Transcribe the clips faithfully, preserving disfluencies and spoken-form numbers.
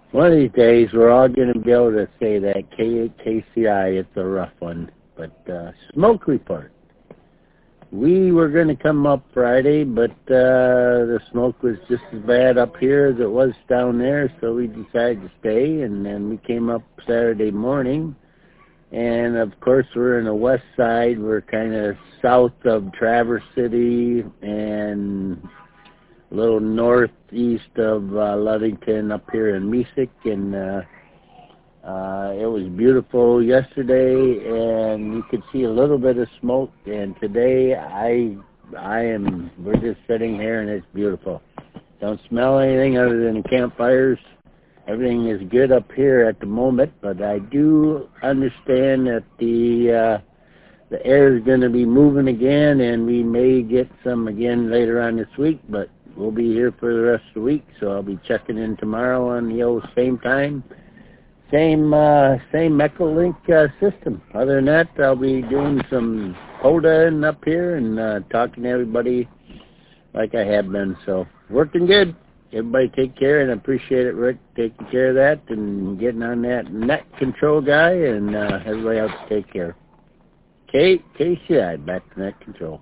One of these days, we're all going to be able to say that K eight K C I, it's a rough one. But uh, smoke report. We were going to come up Friday, but uh, the smoke was just as bad up here as it was down there, so we decided to stay, and then we came up Saturday morning. And, of course, we're in the west side. We're kind of south of Traverse City and a little northeast of uh, Ludington up here in Mesick, and uh, uh, it was beautiful yesterday, and you could see a little bit of smoke, and today I I am, we're just sitting here, and it's beautiful. Don't smell anything other than campfires. Everything is good up here at the moment, but I do understand that the uh, the air is going to be moving again, and we may get some again later on this week, but we'll be here for the rest of the week, so I'll be checking in tomorrow on the old same time, same uh, same Echolink uh, system. Other than that, I'll be doing some PODA up here and uh, talking to everybody like I have been. So working good. Everybody take care, and I appreciate it, Rick, taking care of that and getting on that net control guy, and uh, everybody else take care. K K C I, back to net control.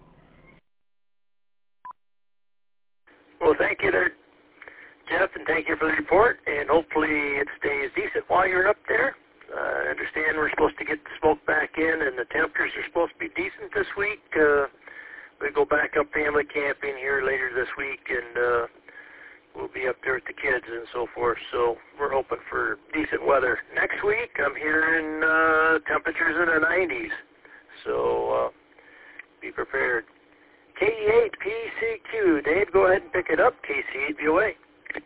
Well, thank you there, Jeff, and thank you for the report, and hopefully it stays decent while you're up there. Uh, I understand we're supposed to get the smoke back in, and the temperatures are supposed to be decent this week. Uh, we go back up family camping here later this week, and uh, we'll be up there with the kids and so forth, so we're hoping for decent weather. Next week, I'm hearing uh, temperatures in the nineties, so uh, be prepared. K eight P C Q, Dave, go ahead and pick it up, K C eight V O A.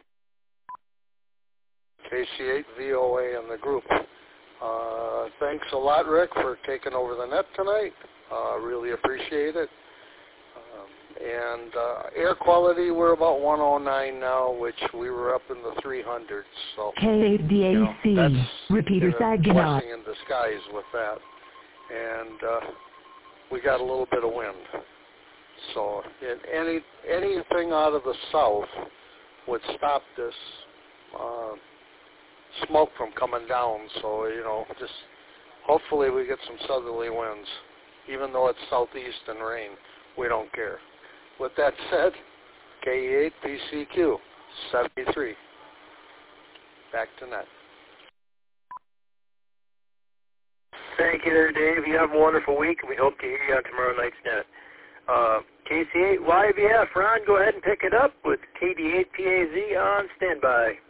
K C eight V O A and the group. Uh, thanks a lot, Rick, for taking over the net tonight. Uh, really appreciate it. Um, and uh, air quality, we're about one oh nine now, which we were up in the three hundreds. So K eight D A C, you know, that's repeater Saginaw. Blessing in disguise with that. And uh, we got a little bit of wind. So any anything out of the south would stop this uh, smoke from coming down. So, you know, just hopefully we get some southerly winds. Even though it's southeast and rain, we don't care. With that said, K eight P C Q, seventy-three. Back to net. Thank you there, Dave. You have a wonderful week, and we hope to hear you on tomorrow night's net. Uh, K C eight Y V F, Ron, go ahead and pick it up with K D eight P A Z on standby.